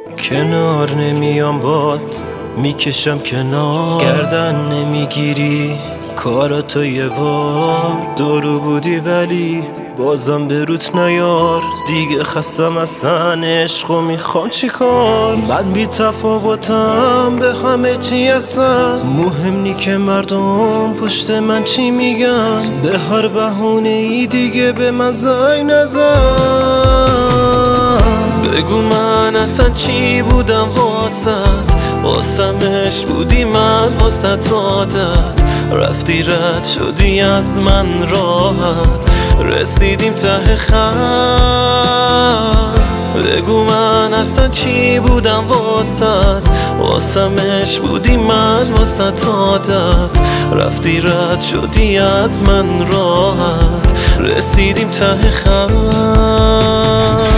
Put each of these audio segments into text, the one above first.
کنار نمیام باد میکشم کنار، گردن نمیگیری کاراتو یه بار. دورو بودی ولی بازم به روت نیار. دیگه خستم از تن عشق و میخوام چی کار. من بی تفاوتم به همه چی هستم، مهم نی که مردم پشت من چی میگن. به هر بهونه ای دیگه به من زنگ نزن. بگو من اصلا چی بودم واسمش بودی من واسط عادت. رفتی رد شدی از من راحت، رسیدیم ته خط. بگو من اصلا چی بودم واسمش بودی من واسط عادت. رفتی رد شدی از من راحت، رسیدیم ته خط.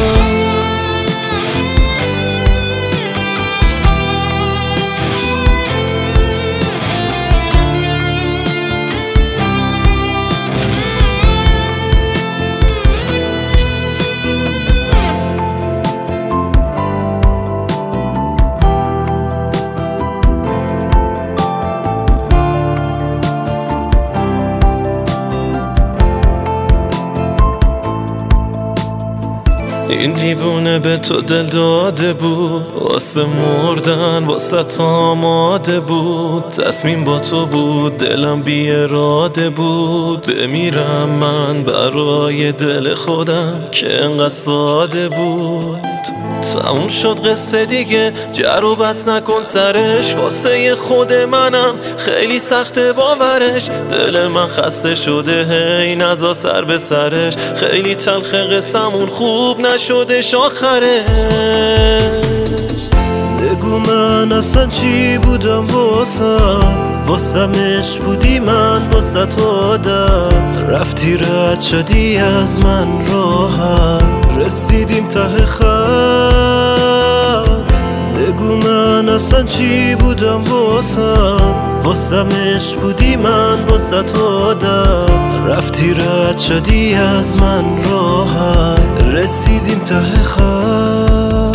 این دیوونه به تو دل داده بود، واسه مردن واسه آماده بود. تصمیم با تو بود، دلم بی اراده بود. بمیرم من برای دل خودم که انقدر ساده بود. تموم شد قصه دیگه، جر و بس نکن سرش. واسه خود منم خیلی سخته باورش. دل من خسته شده هی نزا سر به سرش. خیلی تلخ قصمون خوب نشدش آخرش. بگو من اصلا چی بودم واسمش بودی من واسط عادت. رفتی رد شدی از من راحت، رسیدیم ته خط. بگو من اصلا چی بودم واسمش بودی من واسط عادت. رفتی رد شدی از من راحت، رسیدیم ته خط.